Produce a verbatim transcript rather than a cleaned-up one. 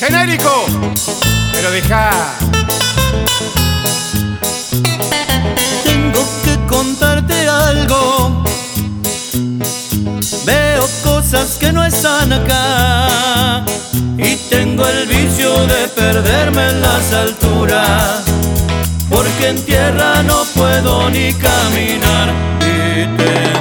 genérico, pero deja. Tengo que contarte algo. Veo cosas que no están acá y tengo el vicio de perderme en las alturas, porque en tierra no puedo ni caminar. Y te